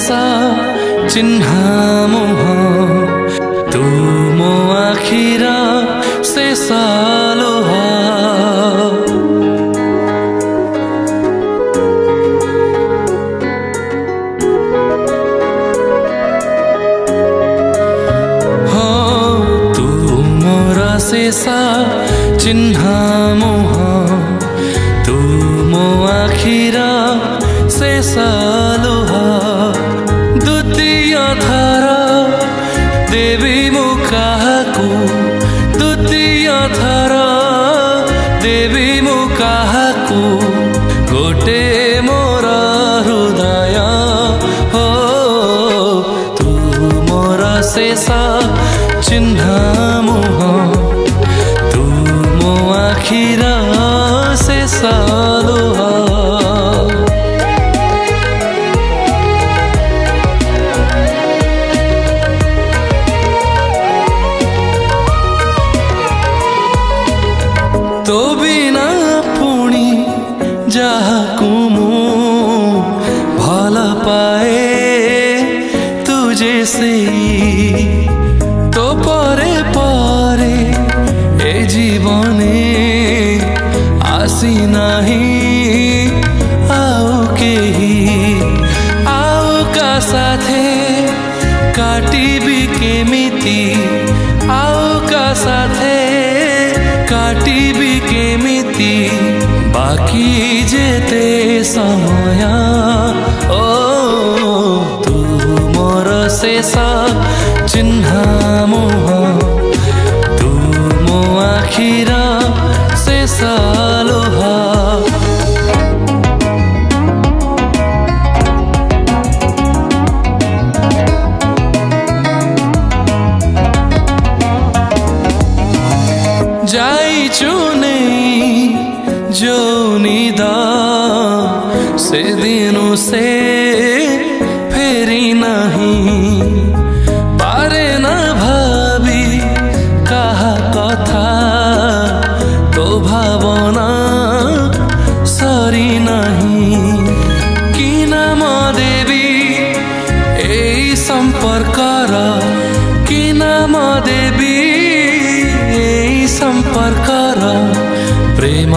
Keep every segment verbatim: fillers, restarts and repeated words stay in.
शेषा चिन्ह मोह तू मो आखिर शेषा लोह शेषा चिन्ह मोह तू मो आखिर शेषा लोह द्वितीय थर देवी मु काहाकू द्वितीय थर देवी मु काहाकू गोटे मोर हृदय हो तू मोर शेषा चिन्ह मोह तू मो आखिर शेषा लोह तो बिना पुणी जाहाकू मु भल पाए तुझे से तो परे परे ए जीवने आसी नहीं आओ केही आओ का साथे काटी भी केमिति आओ का साथे काटी भी केमिति बाकी जेते समय ओ तू मोर शेषा चिन्ह मोह तू मो आखिर शेषा लोह जाइचु नहीं जो निद से दिनों से फेरी नहीं पारे न भाभी कहा कथा तो भावना सरी नहीं कि नाम देवी ए संपर्कर कि नाम देवी संपर्कर प्रेम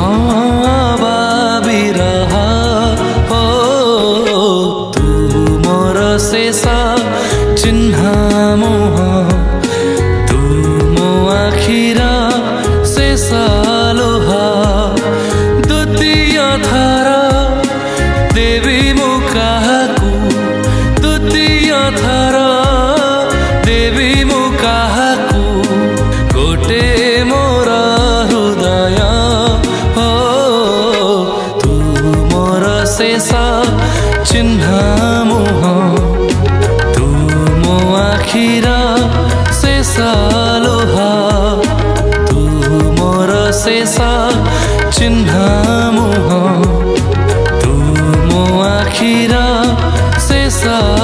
विरह हो तू मोर शेषा चिन्ह मोह तू मो आखिर शेषा लोह द्वितीय थर देवी मु काहाकू द्वितीय थर देवी मु काहाकू गोटे मोर हृदय हो तू मोर शेषा चिन्ह मोह तू मो आखिर शेषा लोह तू मोर शेषा चिन्ह मोह तू मो आखिर शेषा